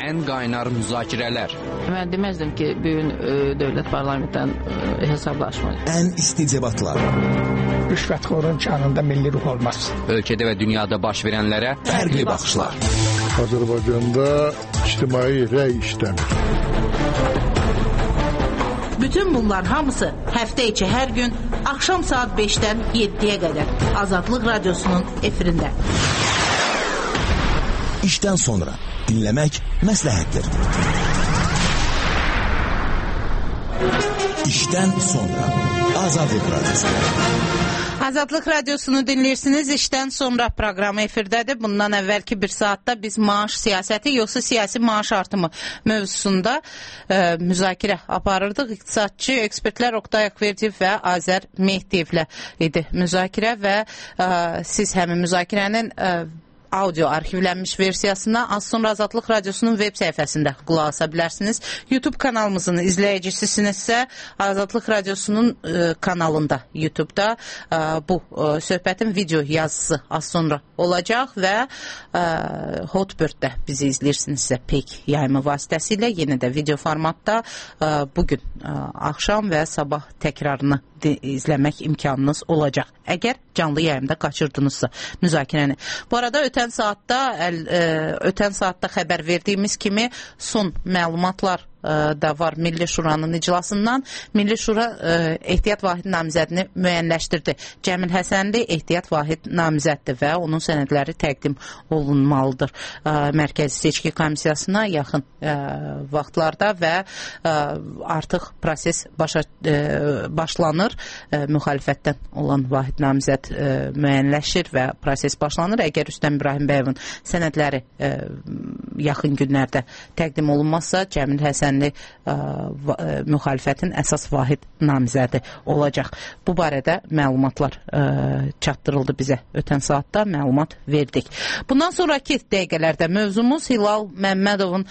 ən qaynar müzakirələr. Mən deməzdim ki, bu gün dövlət parlamentdən hesablaşmayır. Ən isti debatlar. Rüşvətxorun canında milli ruh olmaz. Ölkədə və dünyada baş verənlərə fərqli baxışlar. Azərbaycanda ictimai rəy işləmir. Bütün bunlar hamısı həftə içi hər gün axşam saat 5-dən 7-yə qədər Azadlıq Radiosunun efirində. İşdən sonra dinləmək məsləhətdir. İşdən sonra Azadlıq Radiosu. Azadlıq Radiosunu dinləyirsiniz. İşdən sonra proqramı efirdədir. Bundan əvvəlki bir saatda biz maaş siyasəti yoxsa siyasi maaş artımı mövzusunda müzakirə aparırdıq. İqtisadçı, ekspertlər Oqtay Akverdiyev və Azər Mehdiyevlə idi müzakirə və siz həmin müzakirənin audio arxivlənmiş versiyasına az sonra Azadlıq Radiosunun web səhifəsində qulaq asa bilərsiniz. YouTube kanalımızın izləyicisinizsə Azadlıq Radiosunun kanalında YouTube'da bu söhbətin video yazısı az sonra olacaq və Hotbirddə bizi izləyirsinizsə Pek yayımı vasitəsilə yenə də video formatda bugün axşam və sabah təkrarını izləmək imkanınız olacaq. Əgər canlı yayımda qaçırdınızsa müzakirəni. Bu arada ötən saatda xəbər verdiyimiz kimi son məlumatlar da var Milli Şuranın iclasından. Milli Şura ehtiyat vahid namizədini müəyyənləşdirdi. Cəmil Həsənli ehtiyat vahid namizəddir və onun sənədləri təqdim olunmalıdır Mərkəzi Seçki Komissiyasına yaxın vaxtlarda və artıq proses başlanır. Müxalifətdən olan vahid namizəd müəyyənləşir və proses başlanır. Əgər Rüstəm İbrahimbəyovun sənədləri yaxın günlərdə təqdim olunmazsa, Cəmil Həsənli müxalifətin əsas vahid namizədi olacaq. Bu barədə məlumatlar çatdırıldı bizə. Ötən saatda məlumat verdik. Bundan sonraki dəqiqələrdə mövzumuz Hilal Məmmədovun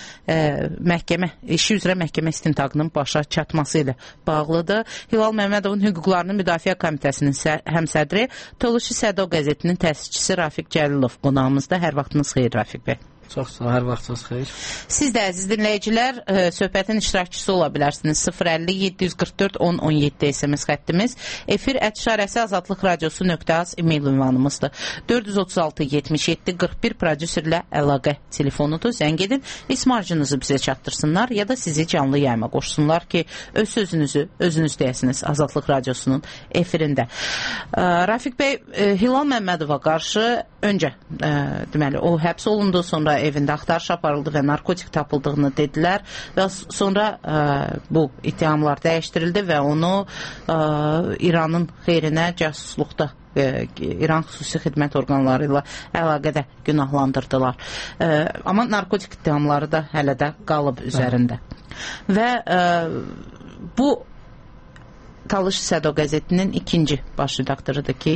işi üzrə məhkəmə istintaqının başa çatması ilə bağlıdır. Hilal Məmmədovun Hüquqlarını Müdafiə Komitəsinin həmsədri, Toluş Sədo qəzetinin təsisçisi Rafiq Cəlilov qonağımızda. Hər vaxtınız xeyir Rafiq bəy. Çox sağ, hər vaxtınız xeyir. Siz də əziz dinləyicilər söhbətin iştirakçısı ola bilərsiniz. 050-744-10-17 SMS xəttimiz. Efir @ Azadlıq Radiosu.az e-mail ünvanımızdır. 436-77-41 prodüserlə əlaqə telefonudur. Zəng edin, ismarcınızı bizə çatdırsınlar ya da sizi canlı yayıma qoşsunlar ki, öz sözünüzü özünüz deyəsiniz Azadlıq Radiosunun efirində. Rafiq bəy, Hilal Məmmədova qarşı öncə deməli, o həbs olundu, sonra evində axtarış aparıldı və narkotik tapıldığını dedilər və sonra bu ittihamlar dəyişdirildi və onu İranın xeyrinə casusluqda İran xüsusi xidmət orqanları ilə əlaqədə günahlandırdılar. Amma narkotik ittihamları da hələ də qalıb üzərində. Və bu Talış Sədo qəzetinin ikinci baş redaktorudur ki,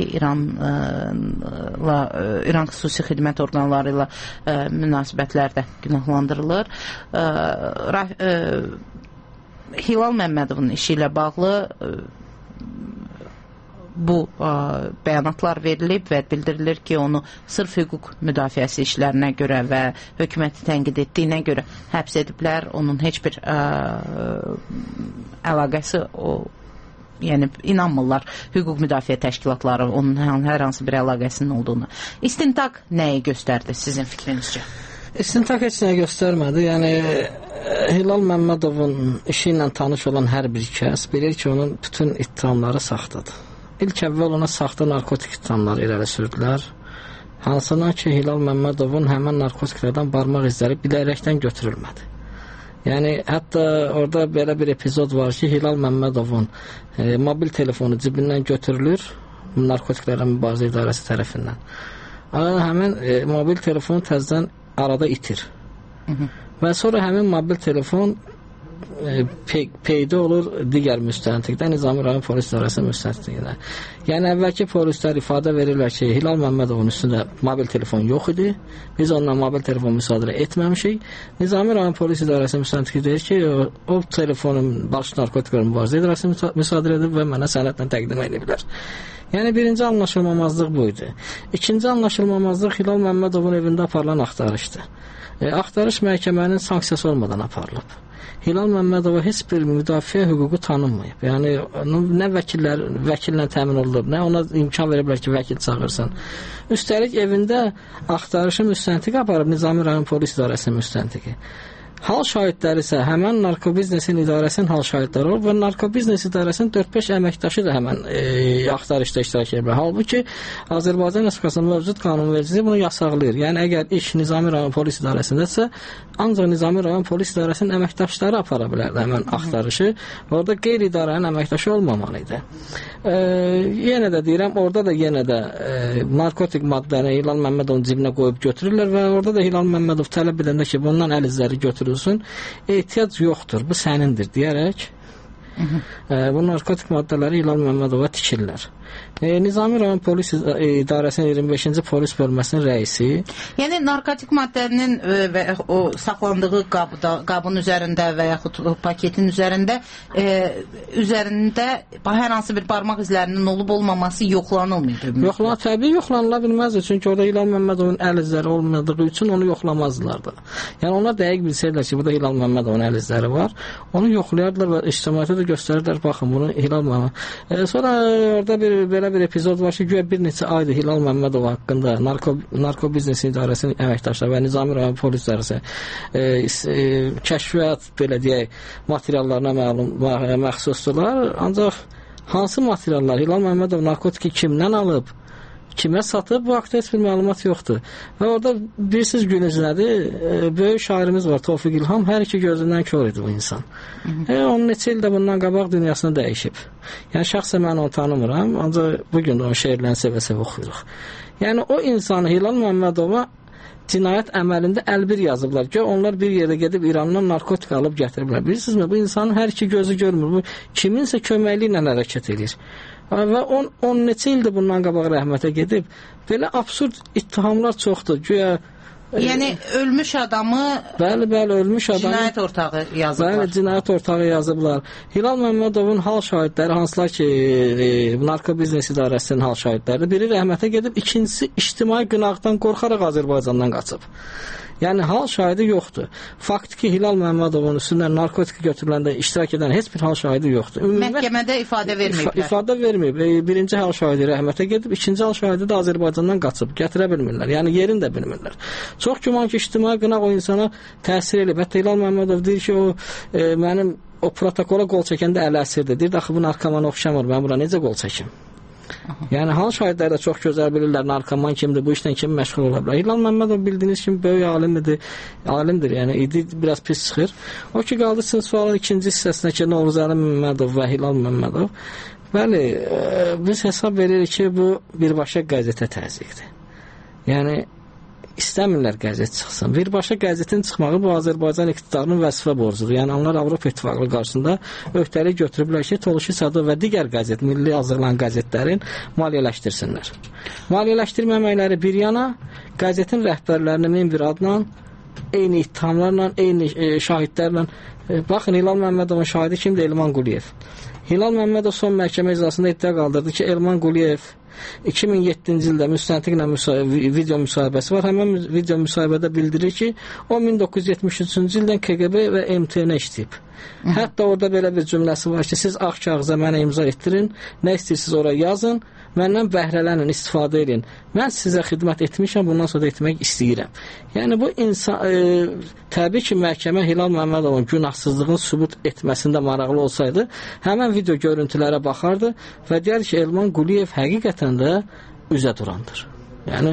İran xüsusi xidmət orqanları ilə münasibətlərdə günahlandırılır. Hilal Məmmədovun işi ilə bağlı bu bəyanatlar verilib və bildirilir ki, onu sırf hüquq müdafiəsi işlərinə görə və hökuməti tənqid etdiyinə görə həbs ediblər. Onun heç bir əlaqəsi yəni inanmırlar hüquq müdafiə təşkilatları onun hər hansı bir əlaqəsinin olduğunu. İstintaq nəyi göstərdi sizin fikrinizcə? İstintaq heç nəyə göstərmədi. Yəni Hilal Məmmədovun işi ilə tanış olan hər bir kəs bilir ki, onun bütün ittihamları saxtadır. İlk əvvəl ona saxta narkotik ittihamları irəli sürdülər. Hansına ki, Hilal Məmmədovun həmən narkotiklərdən barmaq izləri bilərəkdən götürülmədi. Yəni, hətta orada belə bir epizod var ki, Hilal Məmmədovun mobil telefonu cibindən götürülür narkotiklərlə mübarizə idarəsi tərəfindən. Həmin mobil telefonu təzədən arada itir. Və sonra həmin mobil telefon peydə olur digər müstəntiqdə, Nizami rayon polis idarəsi müstəntiqdə. Yəni əvvəlki polislər ifadə verirlər ki, Hilal Məmmədovun üstündə mobil telefon yox idi. Biz ondan mobil telefon müsadirə etməmişik. Nizami rayon polis idarəsi müstəntiqi deyir ki, o telefonun baş narkotiklər mübarizə idarəsi müsadirə edib və mənə sənədlə təqdim ediblər. Yəni birinci anlaşılmamazlıq bu idi. İkinci anlaşılmamazlıq Hilal Məmmədovun evində aparılan axtarışdır. Axtarış məhkəmənin sanksiyası olmadan aparılıb. Hilal Məmmədova heç bir müdafiə hüququ tanınmayıb. Yəni nə vəkillə təmin olunub, nə ona imkan veriblər ki, vəkil çağırsın. Üstəlik evində axtarışı müstəntiq aparıb Nizami rayon polis idarəsinin müstəntiqi. Hal şahidləri isə həmən narkobiznesin idarəsinin hal şahidləri olub və narkobiznes idarəsinin 4-5 əməkdaşı da həmən axtarışda iştirak edir. Halbuki Azərbaycan Respublikasının mövcud qanunvericiliyi bunu yasaqlayır. Yəni əgər iş Nizami rayon polis idarəsindəsə, ancaq Nizami rayon polis idarəsinin əməkdaşları apara bilərdi həmən axtarışı. Orada qeyri-idarənin əməkdaşı olmamalı idi. Yenə də deyirəm, orada da yenə də narkotik maddəni Hilal Məmmədovun cibinə qoyub götürürlər və orada da Hilal Məmmədov tələb edəndə ki, bundan əl izləri götürülsün, ehtiyac yoxdur, bu sənindir deyərək bu narkotik maddələri Hilal Məmmədova tikirlər. Nizami rayon polis idarəsinin 25-ci polis bölməsinin rəisi. Yəni narkotik maddənin və o saxlandığı qabın üzərində və yaxud paketin üzərində hər hansı bir barmaq izlərinin olub olmaması yoxlanılmıydı. Təbii yoxlanıla bilməzdi. Çünki orada Hilal Məmmədovun əl izləri olmadığı üçün onu yoxlamazdılar da. Yəni onlar dəqiq bilsəydilər ki, burada Hilal Məmmədovun əl izləri var, onu yoxlayardılar və ictimaiyyətə də göstərirdilər, baxın bunu Hilal Məmmədov. Sonra orada belə bir epizod var ki, güya bir neçə aydır Hilal Məmmədov haqqında narkobiznes idarəsinin əməkdaşları və Nizami rayon polis idarəsi kəşfiyyat, belə deyək, materiallarına məxsusdurlar. Ancaq hansı materiallar Hilal Məmmədov narkotiki kimdən alıb, kimə satıb, bu haqda heç bir məlumat yoxdur. Və orada bilirsiniz günüz nədir? Böyük şairimiz var, Tofiq İlham, hər iki gözündən kör idi bu insan. Onun neçə ildə bundan qabaq dünyasını dəyişib. Yəni şəxsən mən onu tanımıram, ancaq bugün də onun şeirlərini sevə-sevə oxuyuruq. Yəni o insanı Hilal Məmmədova cinayət əməlində əlbir yazıblar ki, onlar bir yerdə gedib İrandan narkotik alıb gətiriblər. Bilirsinizmi, bu insanın hər iki gözü görmür. Bu kiminsə köməkliyi ilə hərəkət edir. Və 10 neçə ildir bundan qabaq rəhmətə gedib. Belə absurd ittihamlar çoxdur. Güya yəni ölmüş adamı ölmüş adamı cinayət ortağı yazıblar. Bəli, cinayət ortağı yazıblar. Hilal Məmmədovun hal şahidləri hansılar ki, narkobiznes idarəsinin hal şahidləri, biri rəhmətə gedib, ikincisi ictimai qınaqdan qorxaraq Azərbaycandan qaçıb. Yəni hal şahidi yoxdur. Faktiki Hilal Məmmədovun üstündən narkotik götürüləndə iştirak edən heç bir hal şahidi yoxdur. Məhkəmədə ifadə verməyiblər. İfadə verməyib. Birinci hal şahidi rəhmətə gedib, ikinci hal şahidi də Azərbaycandan qaçıb. Gətirə bilmirlər. Yəni yerini də bilmirlər. Çox güman ki, ictimai qınaq o insana təsir edib. Hətta Hilal Məmmədov deyir ki, mənim o protokola qol çəkəndə əli əsirdir. Deyir, axı bu narkomana oxşamır. Mən bura necə qol çəkim? Yəni hal şahidləri də çox gözəl bilirlər narkoman kimdir, bu işlə kim məşğul ola bilər. Hilal Məmmədov bildiyiniz kimi böyük alimdir, yəni idi biraz pis çıxır. O ki qaldı sizin sualın ikinci hissəsinə ki, Novruzəli Məmmədov və Hilal Məmmədov. Bəli, biz hesab veririk ki, bu birbaşa qəzetə təzyiqdir. Yəni istəmirlər qəzet çıxsın. Birbaşa qəzetin çıxmağı bu Azərbaycan iqtidarının vəzifə borcudur. Yəni onlar Avropa İttifaqı qarşısında öhdəlik götürüblər ki, Toluşi Sado və digər qəzet, milli hazırlanan qəzetlərin maliyyələşdirsinlər. Maliyyələşdirməməkləri bir yana, qəzetin rəhbərlərini min bir adla, eyni ittihamlarla, eyni şahidlərlə. Baxın, Hilal Məmmədovun şahidi kimdir? Elman Quliyev. Hilal Məmmədov son məhkəmə iclasında iddia qaldırdı ki, Elman Quliyev 2007-ci ildə müstəntiqlə video müsahibəsi var. Həmən video müsahibədə bildirir ki, o 1973-cü ildən KGB və MTN işləyib. Hətta orada belə bir cümləsi var ki, siz ağ kağıza mənə imza etdirin, nə istəyirsiniz oraya yazın, məndən bəhrələnin, istifadə edin. Mən sizə xidmət etmişəm, bundan sonra da etmək istəyirəm. Yəni bu insan, təbii ki, məhkəmə Hilal Məmmədovun günahsızlığını sübut etməsində maraqlı olsaydı, həmən video görüntülərə baxardı və deyər ki, Elman Quliyev həqiqətən də üzə durandır. Yəni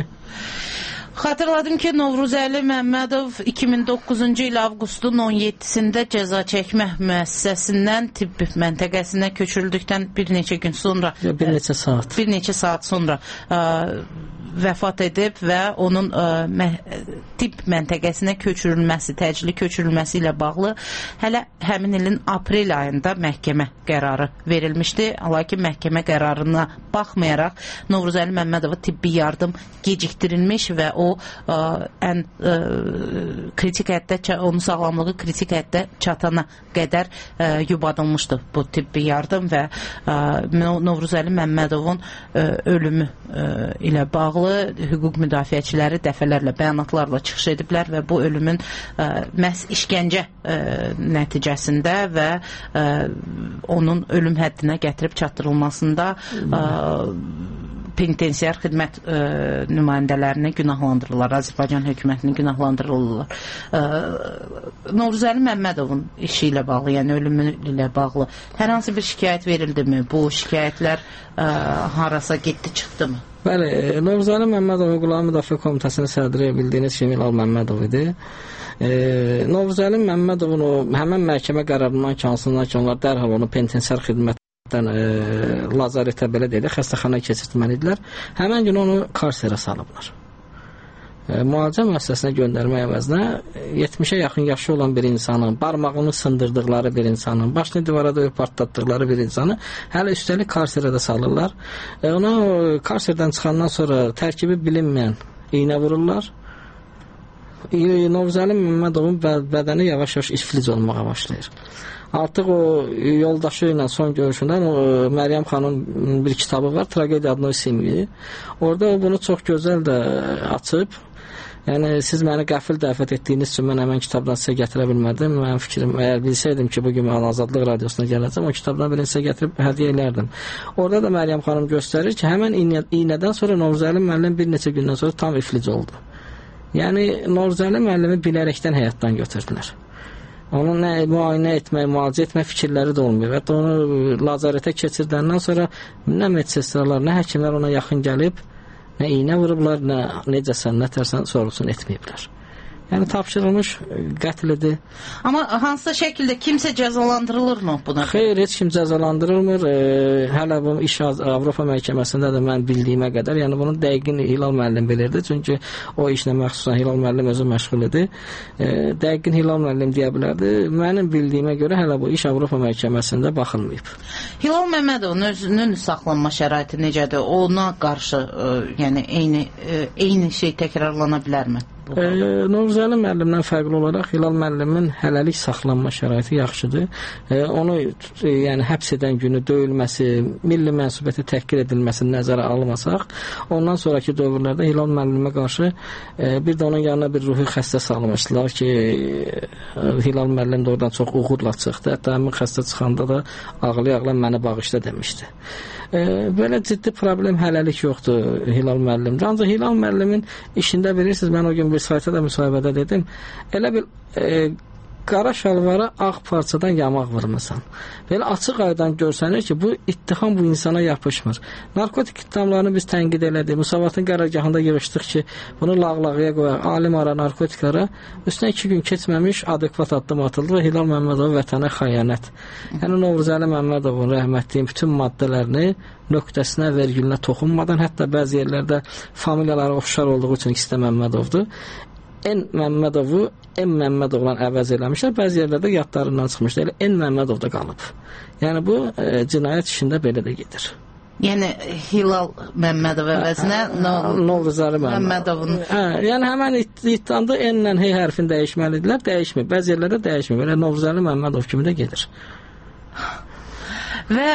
xatırladım ki, Novruzəli Məmmədov 2009-cu il avqustun 17-sində cəza çəkmə müəssisəsindən tibb məntəqəsinə köçürüldükdən bir neçə gün sonra bir neçə saat sonra vəfat edib və onun tibb məntəqəsinə köçürülməsi, təcili köçürülməsi ilə bağlı hələ həmin ilin aprel ayında məhkəmə qərarı verilmişdi. Lakin məhkəmə qərarına baxmayaraq Novruzəli Məmmədova tibbi yardım gecikdirilmiş və o ən kritik həddə, onun sağlamlığı kritik həddə çatana qədər yubadılmışdı bu tibbi yardım və Novruzəli Məmmədovun ölümü ilə bağlı hüquq müdafiəçiləri dəfələrlə bəyanatlarla çıxış ediblər və bu ölümün məhz işgəncə nəticəsində və onun ölüm həddinə gətirib çatdırılmasında penitensiar xidmət nümayəndələrini günahlandırırlar, Azərbaycan hökumətini günahlandırırlar. Novruzəli Məmmədovun işi ilə bağlı, yəni ölümü ilə bağlı hər hansı bir şikayət verildimi? Bu şikayətlər harasa getdi, çıxdı mı? Bəli, Novruzəli Məmmədov Hüquqların Müdafiə Komitəsinin sədri bildiyiniz kimi Hilal Məmmədov idi. Novruzəli Məmmədovun o həmən məhkəmə qərarından kənsinindən ki, onlar dərhal onu penitensiar xidmət lazaretə belə deyək, xəstəxanaya keçirtməliyidilər. Həmən gün onu karserə salıblar. Müalicə müəssisəsinə göndərmək əvəzinə 70-ə yaxın yaşı olan bir insanın, barmağını sındırdıqları bir insanın, başını divara döyüb partlatdıqları bir insanı hələ üstəlik karserədə salırlar. Ona karserdən çıxandan sonra tərkibi bilinməyən iynə vururlar. Novruzəli Məmmədovun bədəni yavaş-yavaş iflic olmağa başlayır. Artıq o yoldaşı ilə son görüşündən Məryəm xanım bir kitabı var, Tragediya adlı simyi. Orada o bunu çox gözəl də açıb. Yəni siz məni qəfil dəvət etdiyiniz üçün mən həmən kitabdan sizə gətirə bilmədim. Mənim fikrim, əgər bilsəydim ki, bugün mən Azadlıq Radiosuna gələcəm, o kitabdan birini sizə gətirib hədiyyə elərdim. Orada da Məryəm xanım göstərir ki, həmən iynədən sonra Novruzəli müəllim bir neçə gündən sonra tam iflic oldu. Yəni Novruzəli müəllimi bilərəkdən həyatdan götürdülər. Onu nə müayinə etmək, müalicə etmək fikirləri də olmuyor. Və onu lazaretə keçirdəndən sonra nə medsestralar, nə həkimlər ona yaxın gəlib, nə iynə vurublar, nə necəsən, nə tərsən sorğusunu etməyiblər. Yəni tapşırılmış qətlidir. Amma hansısa şəkildə kimsə cəzalandırılırmı buna? Xeyr, heç kim cəzalandırılmır. Hələ bu iş Avropa məhkəməsində də mən bildiyimə qədər, yəni bunun dəqiqini Hilal müəllim bilirdi. Çünki o işlə məxsusən Hilal müəllim özü məşğul idi. Dəqiqin Hilal müəllim deyə bilərdi. Mənim bildiyimə görə hələ bu iş Avropa məhkəməsində baxılmayıb. Hilal Məmmədovun özünün saxlanma şəraiti necədir? Ona qarşı yəni eyni şey təkrarlana bilərmi? Novruzəli müəllimdən fərqli olaraq Hilal müəllimin hələlik saxlanma şəraiti yaxşıdır. Onu yəni həbs edən günü döyülməsi, milli mənsubiyyəti təhqir edilməsi nəzərə almasaq, ondan sonraki dövrlərdə Hilal müəllimə qarşı bir də onun yanına bir ruhi xəstə salmışdılar ki, Hilal müəllim də oradan çox uğurla çıxdı. Hətta həmin xəstə çıxanda da ağlaya-ağlaya məni bağışla demişdi. Belə ciddi problem hələlik yoxdur Hilal müəllimdə. Ancaq Hilal müəllimin işində bilirsiniz, mən o gün bir sayta da müsahibədə dedim, elə bir qara şalvara ağ parçadan yamaq vurmuşsan. Belə açıq aydan görsənir ki, bu ittiham bu insana yapışmır. Narkotik ittihamlarını biz tənqid elədik. Müsavatın qərargahında yığışdıq ki, bunu lağlağıya qoyaq, alim ara, narkotik ara. Üstüne 2 gün keçməmiş adekvat addım atıldı və Hilal Məmmədov vətənə xəyanət. Yəni Novruzəli Məmmədovun rəhmətliyin bütün maddələrini nöqtəsinə, vergülünə toxunmadan, hətta bəzi yerlərdə familiyaları oxşar olduğu üçün ikisi də Məmmədovdur. En Məmmədovu En Məmmədovla əvəz eləmişlər. Bəzi yerlərdə yadlarından çıxmışdı. Elə En Məmmədov da qalıb. Yəni bu cinayət işində belə də gedir. Yəni Hilal Məmmədov əvəzinə Novruzəli Məmmədovun. Yəni həmən iddianda N-lə H hərfini dəyişməlidirlər. Dəyişmir. Bəzi yerlərdə dəyişmir. Belə Novruzəli Məmmədov kimi də gedir. Və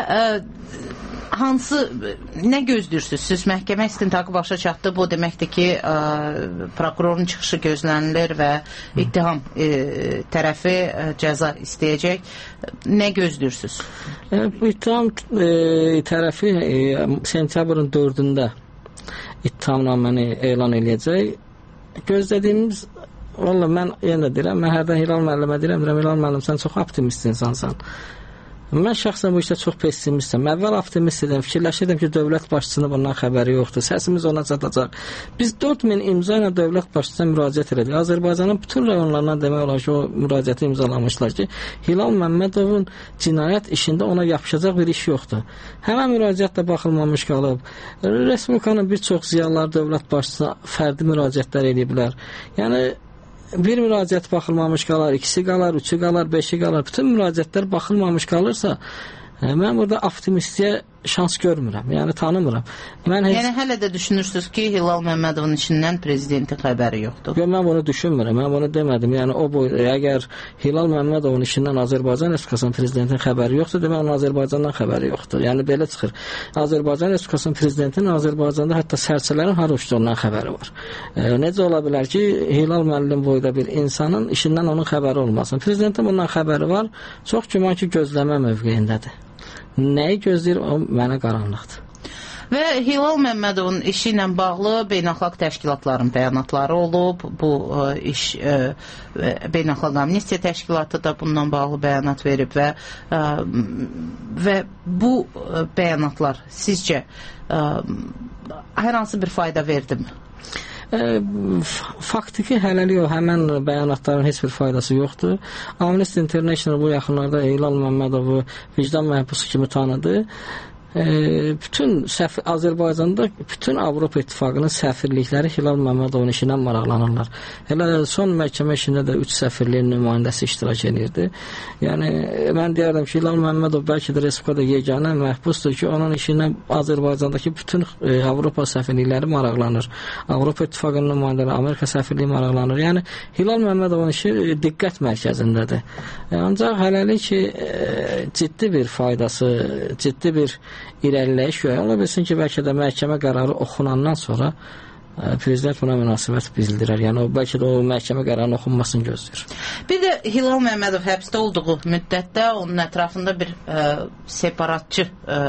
nə gözləyirsiniz? Siz məhkəmə istintaqı başa çatdı. Bu deməkdir ki, prokurorun çıxışı gözlənilir və ittiham tərəfi cəza istəyəcək. Nə gözləyirsiniz? Bu ittiham tərəfi sentyabrın 4-də ittihamnaməni elan eləyəcək. Gözlədiyimiz, valla mən yenə deyirəm, mən hərdən Hilal müəllimə deyirəm, Hilal müəllim sən çox optimist insansan. Mən şəxsən bu işdə çox pessimistəm. Əvvəl optimist idim. Fikirləşirdim ki, dövlət başçısının bundan xəbəri yoxdur. Səsimiz ona çatacaq. Biz 4000 imza ilə dövlət başçısına müraciət etdik. Azərbaycanın bütün rayonlarına demək olar ki, o müraciəti imzalamışlar ki, Hilal Məmmədovun cinayət işində ona yapışacaq bir iş yoxdur. Həmən müraciət də baxılmamış qalıb. Respublikanın bir çox ziyalıları dövlət başçısına fərdi müraciətlər ediblər. Yəni bir müraciət baxılmamış qalar, ikisi qalar, üçü qalar, beşi qalar. Bütün müraciətlər baxılmamış qalırsa, mən burada optimistliyə şans görmürəm. Yəni tanımıram. Yəni hələ də düşünürsünüz ki, Hilal Məmmədovun işindən prezidentin xəbəri yoxdur. Yox, mən bunu düşünmürəm. Mən bunu demədim. Yəni o boyda əgər Hilal Məmmədovun işindən Azərbaycan Respublikasının prezidentinin xəbəri yoxdur, demək onun Azərbaycandan xəbəri yoxdur. Yəni belə çıxır. Azərbaycan Respublikasının prezidentinin Azərbaycanda hətta sərçələrin hara uçduğundan xəbəri var. Necə ola bilər ki, Hilal müəllim boyda bir insanın işindən onun xəbəri olmasın? Prezidentin bundan xəbəri var. Çox güman ki, gözləmə mövqeyindədir. Nəyi gözləyir, o mənə qaranlıqdır. Və Hilal Məmmədovun işi ilə bağlı beynəlxalq təşkilatların bəyanatları olub. Bu iş Beynəlxalq Amnistiya Təşkilatı da bundan bağlı bəyanat verib və bu bəyanatlar sizcə hər hansı bir fayda verdimi? Faktiki hələlik o həmən bəyanatların heç bir faydası yoxdur. Amnesty International bu yaxınlarda Hilal Məmmədovu vicdan məhbusu kimi tanıdı. Bütün Azərbaycanda bütün Avropa İttifaqının səfirlikləri Hilal Məmmədovun işindən maraqlanırlar. Elə son məhkəmə işində də 3 səfirliyin nümayəndəsi iştirak edirdi. Yəni mən deyərdim ki, Hilal Məmmədov bəlkə də Respublikada yeganə məhbusdur ki, onun işindən Azərbaycandakı bütün Avropa səfirlikləri maraqlanır. Avropa İttifaqının nümayəndələri, Amerika səfirliyi maraqlanır. Yəni Hilal Məmmədovun işi diqqət mərkəzindədir. Ancaq hələlik ki, ciddi bir faydası, ciddi bir irəliləyiş yox. Ola bilsin ki, bəlkə də məhkəmə qərarı oxunandan sonra prezident buna münasibət bildirir. Yəni, bəlkə də o məhkəmə qərarının oxunmasını gözləyir. Bir də Hilal Məmmədov həbsdə olduğu müddətdə onun ətrafında bir separatçı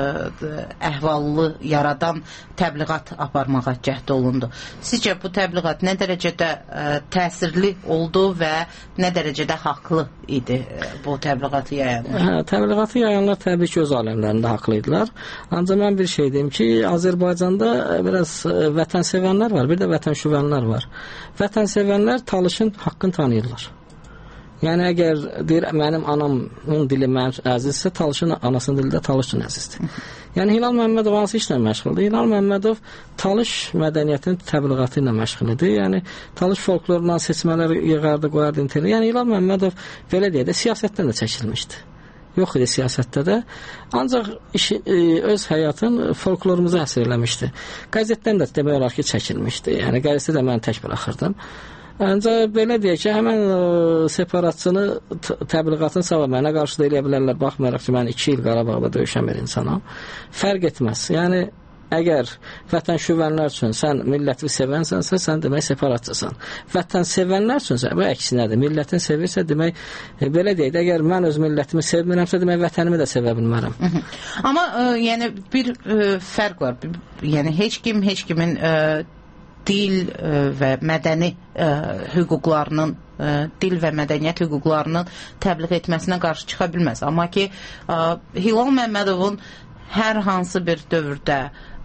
əhvallı yaradan təbliğat aparmağa cəhd olundu. Sizcə bu təbliğat nə dərəcədə təsirli oldu və nə dərəcədə haqlı idi bu təbliğatı yayanlar? Təbliğatı yayanlar təbii ki, öz aləmlərində haqlı idilər. Ancaq mən bir şey deyim ki, Azərbaycanda biraz vətənsevənlər var, bir də vətənşüvənlər var. Vətənsevənlər Talışın haqqını tanıyırlar. Yəni, əgər deyir, mənim anamın dili mənim əzizsə, Talışın anasının dili də Talış üçün əzizdir. Yəni, Hilal Məmmədov hansı işlə məşğuldur? Hilal Məmmədov Talış mədəniyyətinin təbliğatı ilə məşğuldur. Yəni, Talış folklorundan seçmələr yığardı, qoyardı internet. Yəni, Hilal Məmmədov, belə deyək də, siyasətdən də çəkilmişdi. Yox idi siyasətdə də. Ancaq öz həyatını folklorumuza həsr eləmişdi. Qəzetdən də demək olar ki, çəkilmişdi. Yəni, qəzetdə də mən tək buraxırdım. Ancaq belə deyək ki, həmən separatçını təbliğatın savab mənə qarşı da eləyə bilərlər. Baxmayaraq ki, mən 2 il Qarabağda döyüşən bir insanam. Fərq etməz. Yəni, əgər vətənşüvənlər üçün sən milləti sevənsənsə, sən demək separatçısan. Vətən sevənlər üçünsə, bu əksinədir. Millətin sevirsə, demək, belə deyək, əgər mən öz millətimi sevmirəmsə, demək, vətənimi də sevə bilmərəm. Amma, yəni, bir fərq var. Yəni, heç kimin dil və mədəni hüquqlarının, dil və mədəniyyət hüquqlarının təbliğ etməsinə qarşı çıxa bilməz. Amma ki, Hilal Məmmədovun hər hansı bir dövrdə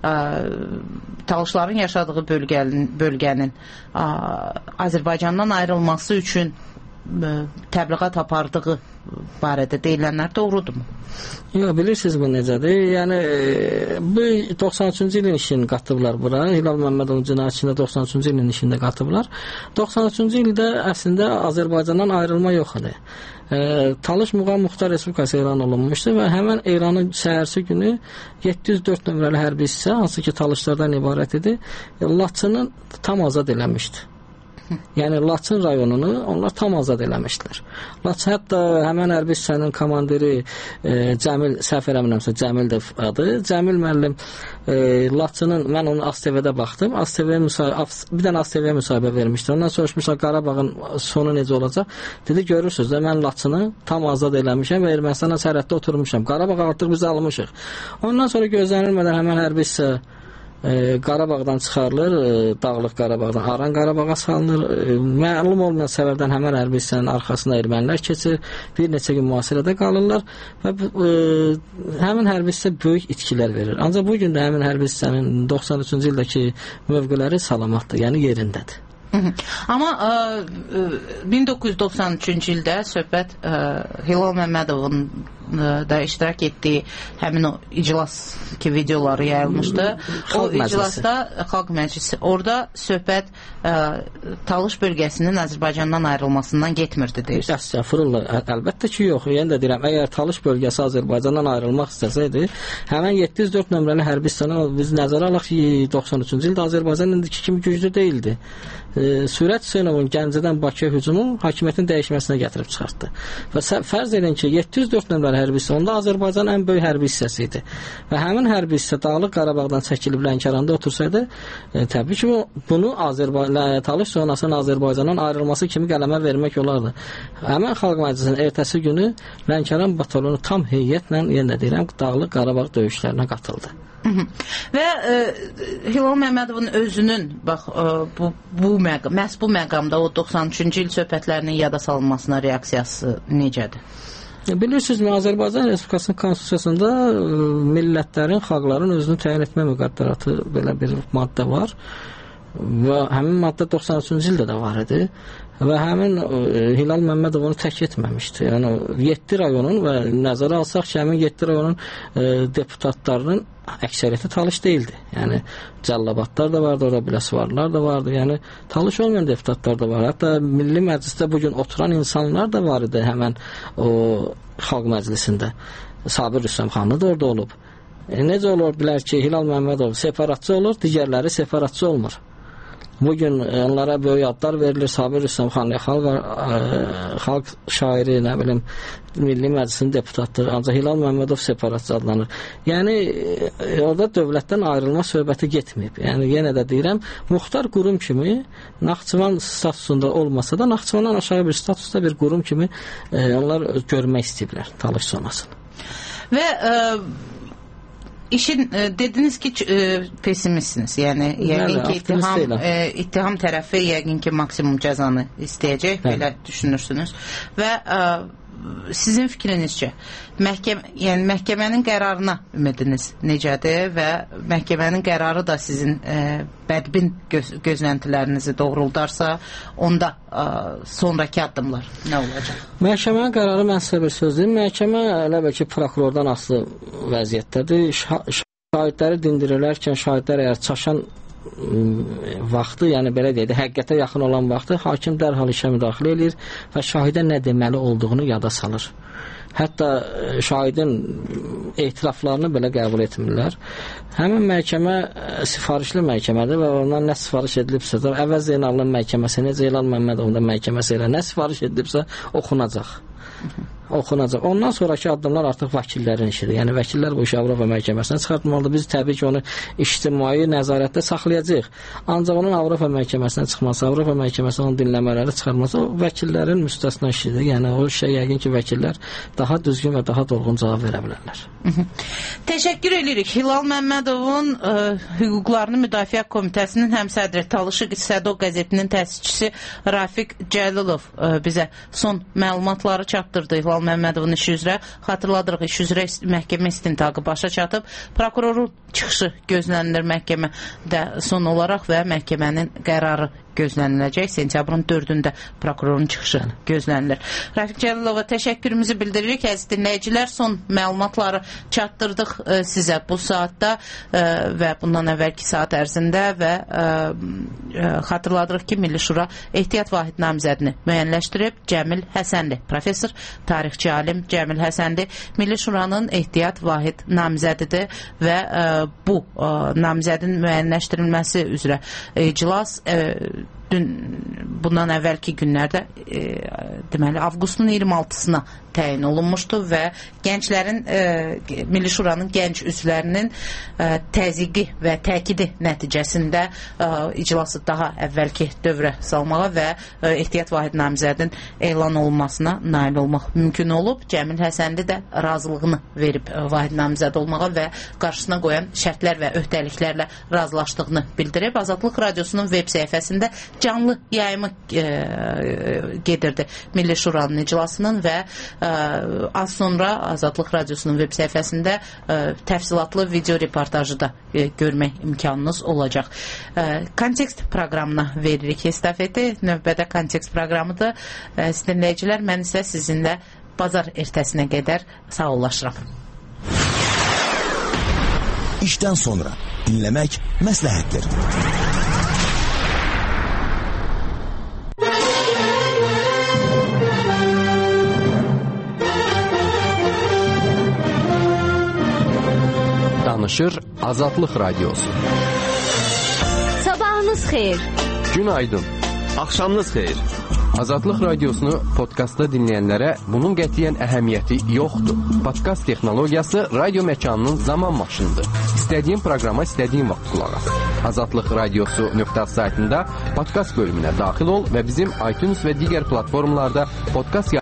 Talışların yaşadığı bölgənin Azərbaycandan ayrılması üçün təbliğat apardığı barədə deyilənlər doğrudurmu? Yox, bilirsiniz bu necədir? Yəni, bu 93-cü ilin işini qatıblar bura. Hilal Məmmədovun cinayətçində 93-cü ilin işində qatıblar. 93-cü ildə əslində Azərbaycandan ayrılma yox idi. Talış Muğam Muxtar Respublikası elan olunmuşdu və həmən elanın səhərsi günü 704 nömrəli hərbi hissə, hansı ki Talışlardan ibarət idi, Laçını tam azad eləmişdi. Yəni Laçın rayonunu onlar tam azad eləmişdilər. Laçın, hətta həmən hərbi hissənin komandiri Cəmil, səhv eləmirəmsə Cəmildir adı. Cəmil müəllim Laçının, mən onu ASTV-də baxdım. Bir dənə ASTV-yə müsahibə vermişdi. Ondan soruşmuşlar Qarabağın sonu necə olacaq? Dedi, görürsünüz də mən Laçını tam azad eləmişəm və Ermənistanla sərhəddə oturmuşam. Qarabağ artıq biz almışıq. Ondan sonra gözlənilmədən həmən hərbi hissə Qarabağdan çıxarılır, Dağlıq Qarabağdan Aran Qarabağa salınır. Məlum olmayan səbəbdən həmin hərbi hissənin arxasına ermənilər keçir, bir neçə gün mühasirədə qalırlar və həmin hərbi hissə böyük itkilər verir. Ancaq bu gün də həmin hərbi hissənin 93-cü ildəki mövqeləri salamatdır, yəni yerindədir. Amma 1993-cü ildə söhbət Hilal Məmmədovun da iştirak etdiyi həmin o iclas ki videoları yayılmışdı. O iclasda Xalq Məclisi, orada söhbət Talış bölgəsinin Azərbaycandan ayrılmasından getmirdi deyir. Əstəğfurullah, əlbəttə ki yox. Yəni də deyirəm, əgər Talış bölgəsi Azərbaycandan ayrılmaq istəsəydi, həmin 704 nömrəli hərbi hissəni biz nəzərə alaq ki, 93-cü ildə Azərbaycan indiki kimi güclü deyildi. Sürət Hüseynovun Gəncədən Bakıya hücumu hakimiyyətin dəyişməsinə gətirib çıxartdı. Və fərz edin ki, 704 nömrəli hərbi hissə onda Azərbaycanın ən böyük hərbi hissəsi idi. Və həmin hərbi hissə Dağlıq Qarabağdan çəkilib Lənkəranda otursaydı, təbii ki, bunu Talış zonasının Azərbaycandan ayrılması kimi qələmə vermək olardı. Həmin Xalq Məclisinin ertəsi günü Lənkəran batalyonu tam heyətlə, yenə deyirəm, Dağlıq Qarabağ döyüşlərinə qatıldı. Və Hilal Məmmədovun özünün bax məhz bu məqamda o 93-cü il söhbətlərinin yada salınmasına reaksiyası necədir? Bilirsiniz, Azərbaycan Respublikasının konstitusiyasında millətlərin, xalqların özünü təyin etmə müqəddəratı belə bir maddə var və həmin maddə 93-cü ildə də var idi. Və həmin Hilal Məmmədov onu tək etməmişdi. Yəni 7 rayonun və nəzərə alsaq ki, həmin 7 rayonun deputatlarının əksəriyyəti Talış deyildi. Yəni Cəllabadlar da vardı, orada Biləsuvarlar da vardı. Yəni Talış olmayan deputatlar da var. Hətta Milli Məclisdə bugün oturan insanlar da var idi həmin o Xalq Məclisində. Sabir Rüstəmxanlı da orada olub. Necə olur bilər ki, Hilal Məmmədov separatçı olur, digərləri separatçı olmur. Bugün onlara böyük adlar verilir. Sabir Rüstəmxanlı xalq şairi, nə bilim, Milli Məclisin deputatdır. Ancaq Hilal Məmmədov separatçı adlanır. Yəni orada dövlətdən ayrılma söhbəti getməyib. Yəni yenə də deyirəm, muxtar qurum kimi Naxçıvan statusunda olmasa da Naxçıvandan aşağı bir statusda bir qurum kimi onlar görmək istəyiblər Talış zonasını. Və İşin dediniz ki pesimistsiniz. Yəni yəqin ki ittiham tərəfi yəqin ki maksimum cəzanı istəyəcək, belə düşünürsünüz. Və sizin fikrinizcə məhkəmənin qərarına ümidiniz necədir və məhkəmənin qərarı da sizin bədbin gözləntilərinizi doğruldarsa, onda sonraki addımlar nə olacaq? Məhkəmənin qərarı mən sizə bir söz deyim. Məhkəmə elə bəlkə prokurordan asılı vəziyyətdədir. Şahidləri dindirirlərkən şahidlər əgər çaşan vaxtı, yəni belə deyək də, həqiqətə yaxın olan vaxtı hakim dərhal işə müdaxilə edir və şahidə nə deməli olduğunu yada salır. Hətta şahidin etiraflarını belə qəbul etmirlər. Həmin məhkəmə sifarişli məhkəmədir və ondan nə sifariş edilibsə, əvvəz Zeynalın məhkəməsi, necə Hilal Məmmədovun da məhkəməsi ilə nə sifariş edilibsə oxunacaq. Ondan sonraki addımlar artıq vəkillərin işidir. Yəni vəkillər bu işi Avropa məhkəməsinə çıxartmalıdır. Biz təbii ki onu ictimai nəzarətdə saxlayacağıq. Ancaq onun Avropa məhkəməsinə çıxması, Avropa məhkəməsinə onun dinləmələri çıxarması o vəkillərin müstəsna işidir. Yəni o şey yəqin ki vəkillər daha düzgün və daha dolğun cavab verə bilərlər. Təşəkkür edirik. Hilal Məmmədovun Hüquqlarını Müdafiə Komitəsinin həmsədri, Talış Sədo qəzetinin təsisçisi Rafiq Cəlilov bizə son məlumatları çatdırdı Hilal Məmmədovun işi üzrə. Xatırladırıq, iş üzrə məhkəmə istintaqı başa çatıb. Prokurorun çıxışı gözlənilir məhkəmədə son olaraq və məhkəmənin qərarı gözləniləcək. Sentyabrın 4-də prokurorun çıxışı gözlənilir. Rafiq Cəlilova təşəkkürümüzü bildiririk. Əziz dinləyicilər, son məlumatları çatdırdıq sizə bu saatda və bundan əvvəlki saat ərzində və xatırladırıq ki, Milli Şura ehtiyat vahid namizədini müəyyənləşdirib. Cəmil Həsənli, professor, tarixçi alim Cəmil Həsənli Milli Şuranın ehtiyat vahid namizədidir və bu namizədin müəyyənləşdirilməsi üzrə iclas bundan əvvəlki günlərdə deməli avqustun 26-sına təyin olunmuşdu və gənclərin Milli Şuranın gənc üzvlərinin təzyiqi və təkidi nəticəsində iclası daha əvvəlki dövrə salmağa və ehtiyat vahid namizədin elan olunmasına nail olmaq mümkün olub. Cəmil Həsənli də razılığını verib vahid namizəd olmağa və qarşısına qoyan şərtlər və öhdəliklərlə razılaşdığını bildirib. Azadlıq Radiosunun veb səhifəsində canlı yayımı gedirdi Milli Şuranın iclasının və az sonra Azadlıq Radiosunun veb səhifəsində təfsilatlı video reportajı da görmək imkanınız olacaq. Kontekst proqramına veririk estafeti. Növbədə kontekst proqramıdır. Dinləyicilər, mən isə sizinlə bazar ertəsinə qədər sağollaşıram. İşdən sonra dinləmək məsləhətdir. Danışır Azadlıq Radiosu. Sabahınız xeyir. Günaydın. Axşamınız xeyir. Azadlıq Radiosunu podkastda dinləyənlərə bunun qətiyyən əhəmiyyəti yoxdur. Podkast texnologiyası radio məkanının zaman maşınıdır. İstədiyin proqrama istədiyin vaxt qulaq as. Azadlıq Radiosu.az saytında podkast bölümünə daxil ol və bizim iTunes və digər platformalarda podkast